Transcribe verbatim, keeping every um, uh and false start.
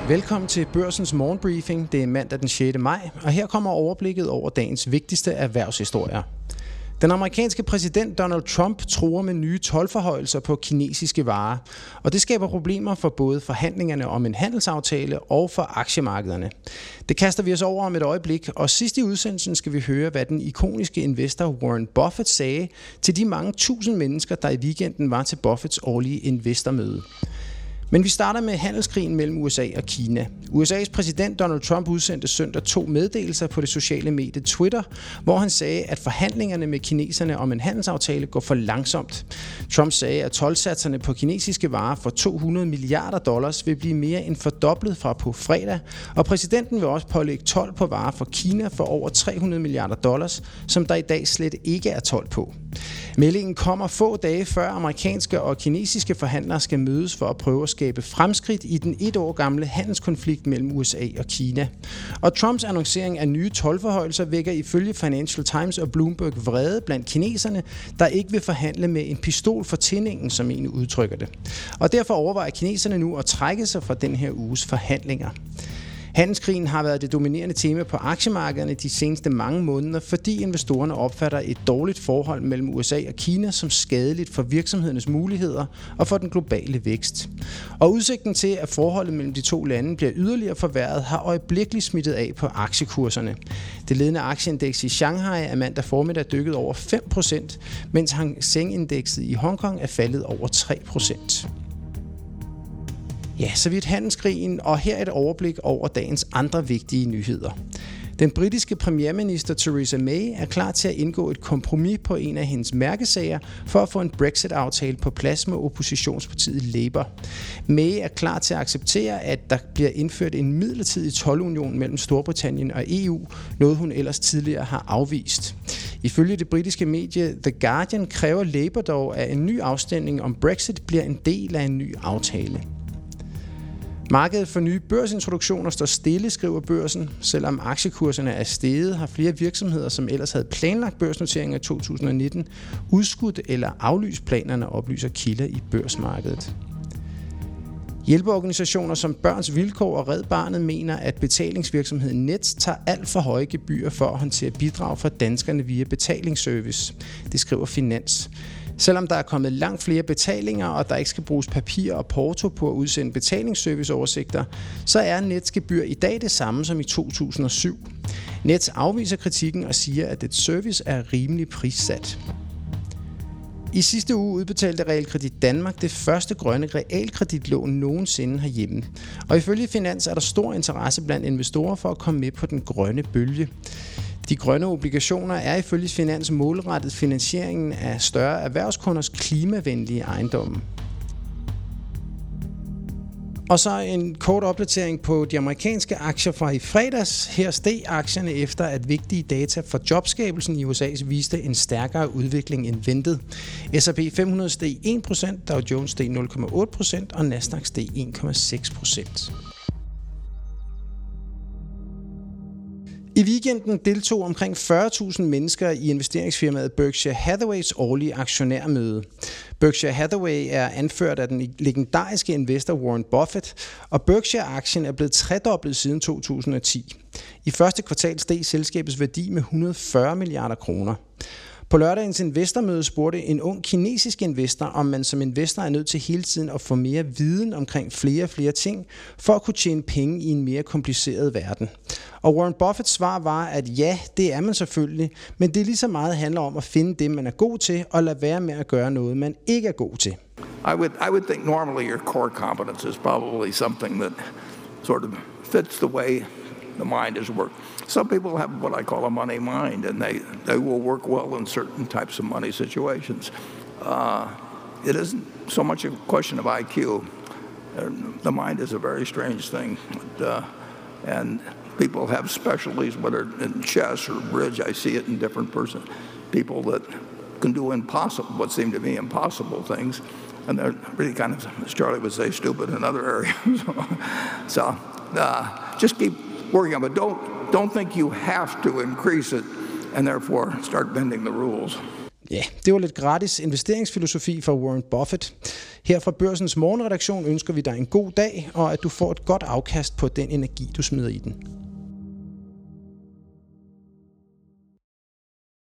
Velkommen til Børsens morgenbriefing. Det er mandag den sjette maj, og her kommer overblikket over dagens vigtigste erhvervshistorier. Den amerikanske præsident Donald Trump truer med nye toldforhøjelser på kinesiske varer, og det skaber problemer for både forhandlingerne om en handelsaftale og for aktiemarkederne. Det kaster vi os over om et øjeblik, og sidst i udsendelsen skal vi høre, hvad den ikoniske investor Warren Buffett sagde til de mange tusind mennesker, der i weekenden var til Buffetts årlige investormøde. Men vi starter med handelskrigen mellem U S A og Kina. U S A's præsident Donald Trump udsendte søndag to meddelelser på det sociale medie Twitter, hvor han sagde, at forhandlingerne med kineserne om en handelsaftale går for langsomt. Trump sagde, at toldsatserne på kinesiske varer for to hundrede milliarder dollars vil blive mere end fordoblet fra på fredag, og præsidenten vil også pålægge told på varer fra Kina for over tre hundrede milliarder dollars, som der i dag slet ikke er told på. Meldingen kommer få dage før amerikanske og kinesiske forhandlere skal mødes for at prøve at skabe fremskridt i den et år gamle handelskonflikt mellem U S A og Kina. Og Trumps annoncering af nye toldforhøjelser vækker ifølge Financial Times og Bloomberg vrede blandt kineserne, der ikke vil forhandle med en pistol for tindingen, som en udtrykker det. Og derfor overvejer kineserne nu at trække sig fra den her uges forhandlinger. Handelskrigen har været det dominerende tema på aktiemarkederne de seneste mange måneder, fordi investorerne opfatter et dårligt forhold mellem U S A og Kina som skadeligt for virksomhedernes muligheder og for den globale vækst. Og udsigten til, at forholdet mellem de to lande bliver yderligere forværret, har øjeblikkeligt smittet af på aktiekurserne. Det ledende aktieindeks i Shanghai er mandag formiddag dykket over fem procent, mens Hang Seng-indekset i Hongkong er faldet over tre procent. Ja, så vidt handelskrigen, og her et overblik over dagens andre vigtige nyheder. Den britiske premierminister Theresa May er klar til at indgå et kompromis på en af hendes mærkesager for at få en Brexit-aftale på plads med oppositionspartiet Labour. May er klar til at acceptere, at der bliver indført en midlertidig toldunion mellem Storbritannien og E U, noget hun ellers tidligere har afvist. Ifølge det britiske medie The Guardian kræver Labour dog, at en ny afstemning om Brexit bliver en del af en ny aftale. Markedet for nye børsintroduktioner står stille, skriver Børsen. Selvom aktiekurserne er steget, har flere virksomheder, som ellers havde planlagt børsnoteringer i to tusind nitten, udskudt eller aflyst planerne, oplyser kilder i børsmarkedet. Hjælpeorganisationer som Børns Vilkår og Red Barnet mener, at betalingsvirksomheden Nets tager alt for høje gebyrer for at håndtere bidrag fra danskerne via betalingsservice. Det skriver Finans. Selvom der er kommet langt flere betalinger, og der ikke skal bruges papir og porto på at udsende betalingsserviceoversigter, så er Nets gebyr i dag det samme som i to tusind og syv. Nets afviser kritikken og siger, at et service er rimelig prissat. I sidste uge udbetalte Realkredit Danmark det første grønne realkreditlån nogensinde herhjemme. Og ifølge Finans er der stor interesse blandt investorer for at komme med på den grønne bølge. De grønne obligationer er ifølge Finans målrettet finansieringen af større erhvervskunders klimavenlige ejendomme. Og så en kort opdatering på de amerikanske aktier fra i fredags. Her steg aktierne efter, at vigtige data for jobskabelsen i U S A viste en stærkere udvikling end ventet. S og P fem hundrede steg en procent, Dow Jones steg nul komma otte procent og Nasdaq steg en komma seks procent. I weekenden deltog omkring fyrre tusind mennesker i investeringsfirmaet Berkshire Hathaways årlige aktionærmøde. Berkshire Hathaway er anført af den legendariske investor Warren Buffett, og Berkshire-aktien er blevet tredoblet siden to tusind og ti. I første kvartal steg selskabets værdi med et hundrede og fyrre milliarder kroner. På lørdagens investormøde spurgte en ung kinesisk investor, om man som investor er nødt til hele tiden at få mere viden omkring flere og flere ting, for at kunne tjene penge i en mere kompliceret verden. Og Warren Buffetts svar var, at ja, det er man selvfølgelig, men det lige så meget handler om at finde det, man er god til, og lade være med at gøre noget, man ikke er god til. I would, I would think normally your core competence is probably something that sort of fits the way the mind is worked. Some people have what I call a money mind, and they, they will work well in certain types of money situations. Uh, it isn't so much a question of I Q. Uh, the mind is a very strange thing. But, uh, and people have specialties, whether in chess or bridge. I see it in different persons. People that can do impossible, what seem to be impossible things, and they're really kind of, as Charlie would say, stupid in other areas. so uh, just keep working on it. Don't Don't think you have to increase it, and therefore start bending the rules. Ja, det var lidt gratis investeringsfilosofi fra Warren Buffett. Her fra Børsens morgenredaktion ønsker vi dig en god dag, og at du får et godt afkast på den energi, du smider i den.